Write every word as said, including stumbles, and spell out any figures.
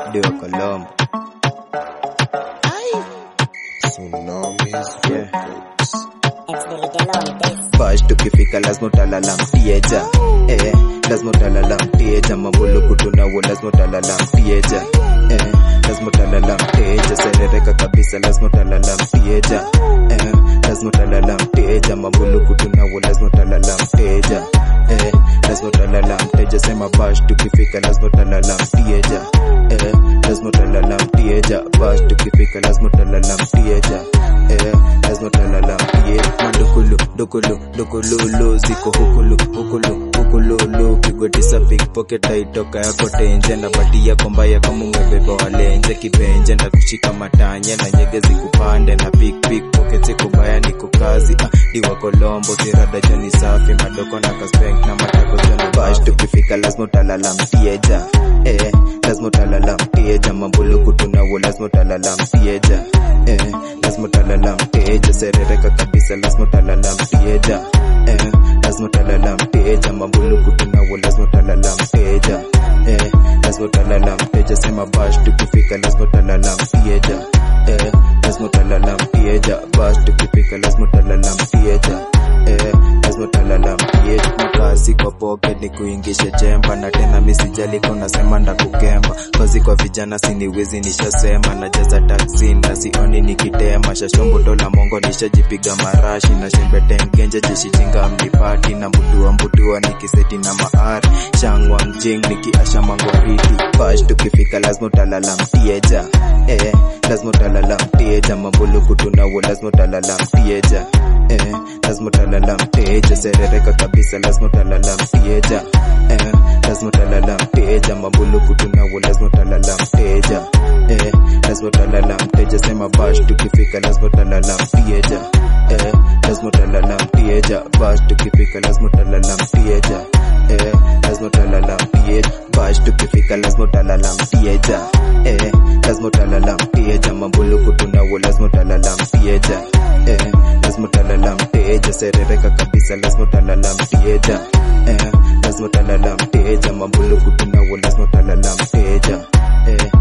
Diwa Colombo. Tsunamis Yeah. Records. Bash tukifika lazima utalala mtieja. Eh, lazima utalala mtieja. Mambulu kutunawo lazima utalala mtieja. Eh, lazima utalala mtieja. Serereka kabisa lazima utalala mtieja. Eh, lazima utalala mtieja. Mambulu kutunawo lazima utalala mtieja. Eh, lazima utalala mtieja. Sema bash tukifika lazima utalala mtieja. Eh, lazima utalala mtieja. Bash tukifika lazima utalala mtieja. Eh, lazima utalala mtieja. Mandukulu, dukulu, dukululu, ziko hukulu, hukulu, hukululu. Pigwe tisa pickpocket haitoka yako tenje. Na bati yako mbaya kama umebeba walenje. Kibenje na kushika matanye na nyege zikupande. Na pick pickpocket sikubaya niko kazi. Ah, Diwa Colombo, sirada joni safi. Madoko na kaspenk na matako joni bash. Tukifika lazima utalala mtieja. Eh, lazima utalala mtieja. Mambulu kutunawo lazima utalala mtieja. Eh, lazima utalala mtieja. Serereka kabisa lazima utalala mtieja. Eh, lazima utalala mtieja. Mambulu kutunawo lazima utalala mtieja. Eh, lazima utalala mtieja. Sema bash tukifika lazima utalala mtieja. Eh, lazima utalala mtieja. Bash tukifika lazima utalala mtieja. Eh, lazima utalala mtieja. Makazi kwa pocket ni kuingisha jemba. Na tena misijali kuna sema ndakukemba. Kazi kwa vijana siniwezi nishasema. Na jaza taxi na sioni nikitema. Shashombo dola mongo nishajipiga marashi. Na shembe tengenje jeshi jinga mnipati. Na mbutua mbutua nikiseti na maari. Shangwa mjing nikiasha mangwariti. Bash tukifika lazima utalala mtieja. Eh, lazima utalala mtieja. Mambulu kutunawo lazima utalala mtieja. Eh, lazima utalala mtieja. Serereka kabisa lazima utalala mtieja. Eh, lazima utalala mtieja. Mambulu kutunawo lazima utalala mtieja. Eh, lazima utalala mtieja. Sema bash tukifika lazima utalala mtieja. Eh, lazima utalala mtieja. Bash tukifika lazima utalala mtieja. Eh, lazima utalala mtieja. Bash tukifika lazima utalala mtieja. Eh, lazima utalala mtieja. Mambulu kutunawo lazima utalala mtieja. Eh, lazima utalala mtieja. Serereka kabisa lazima utalala mtieja. Eh, lazima utalala mtieja. Mambulu kutunawo lazima utalala mtieja. Eh,